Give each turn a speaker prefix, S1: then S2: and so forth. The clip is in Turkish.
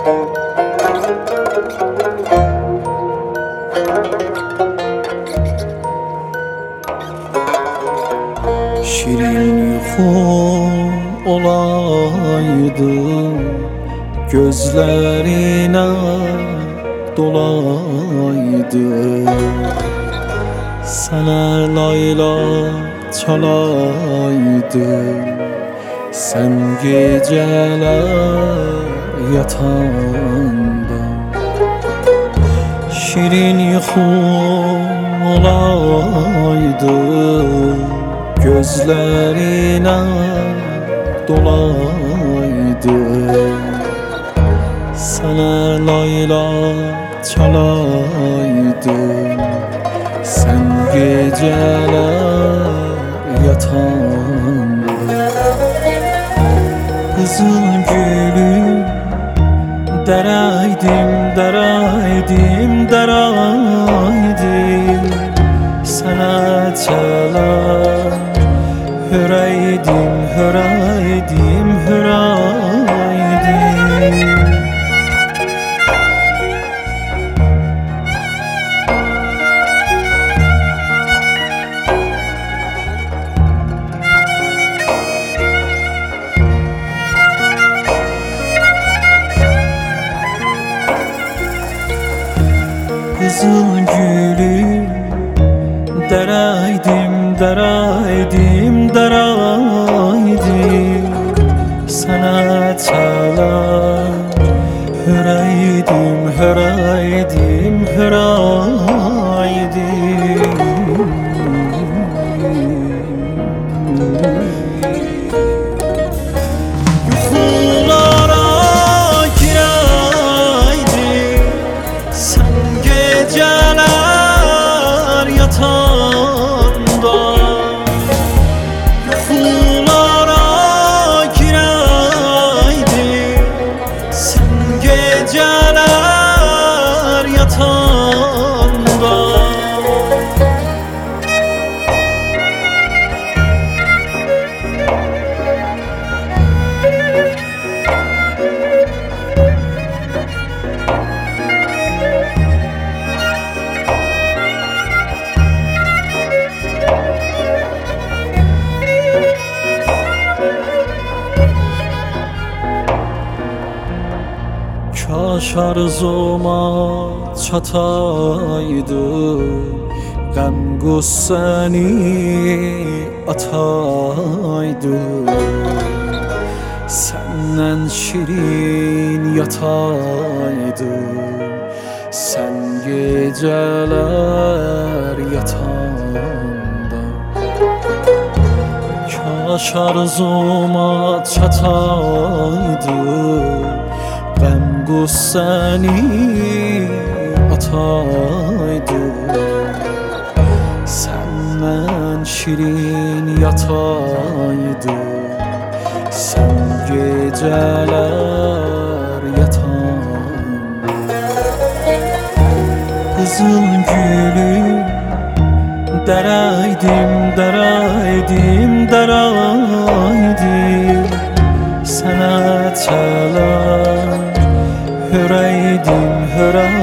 S1: Şirin yuxum olaydı, gözlerine dolaydı. Sana layla çalaydı, sen geceler yatanda. Şirin yuxum olaydı, gözlerine dolaydı. Sana layla çalaydı, sen geceler yatanda. Kızıl gülüm deraydim, deraydim, deraydim. Sana çalar hüreydim, hüreydim, hüreydim. Kızıl gülüm deraydim, deraydim, deraydim. Sana çalar hüreydim, hüreydim, hüreydim. Yuxulara gireydim, sen geceler yatanda. Yuxulara gireydim, sen geceler yatanda. Kaş arzuma çataydı, gam gussani ataydı. Senden şirin yataydı, sen geceler yatanda. Kaş arzuma çataydı, gam gussani ataydı. Senden şirin yataydı, sen geceler yatanda. Kızıl gülüm deraydim, deraydim, deraydim. Sana çalar hüreydim, hüreydim.